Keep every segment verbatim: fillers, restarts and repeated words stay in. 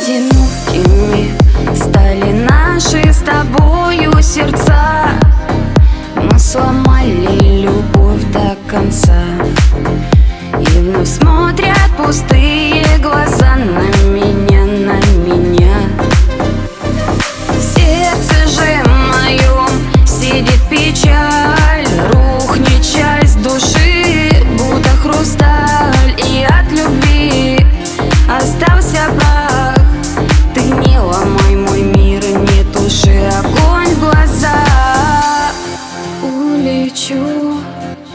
Одинокими стали наши с тобою сердца. Мы сломали любовь до конца, и вновь смотрят пустые глаза на меня, на меня. В сердце же моем сидит печаль, рухнет часть души, будто хрусталь, и от любви остался прах. Ты не ломай мой мир, не туши огонь в глазах. Улечу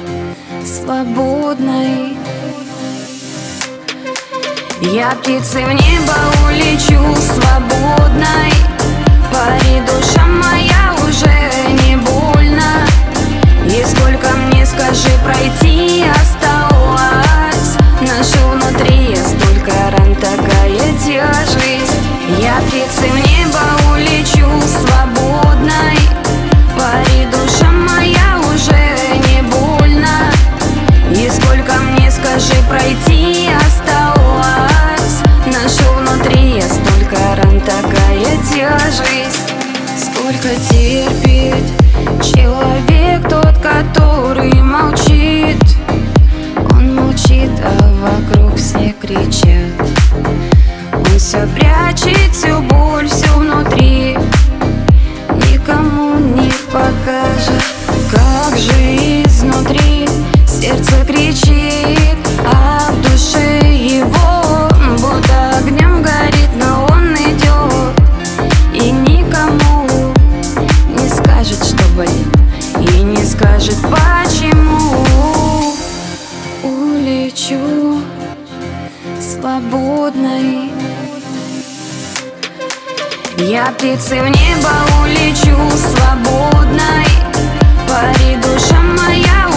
свободной, я птицей в небо улечу свободной. Пари, душа моя, уже не больно. И сколько мне, скажи, пройти осталось? Ношу внутри я столько ран, такая тяжесть. Я птицей в небо улечу свободной. Пари, душа моя, уже не больно. И сколько мне, скажи, пройти осталось? Ношу внутри я столько ран, такая тяжесть. Сколько терпит человек тот, который молчит? Он молчит, а вокруг все кричат. Он все прячет, всю боль, всю внутри, никому не покажет. Как же изнутри сердце кричит, а в душе его будто огнем горит, но он идет и никому не скажет, что болит, и не скажет почему. Улечу свободной, я птицей в небо улечу свободной. Пари, душа моя,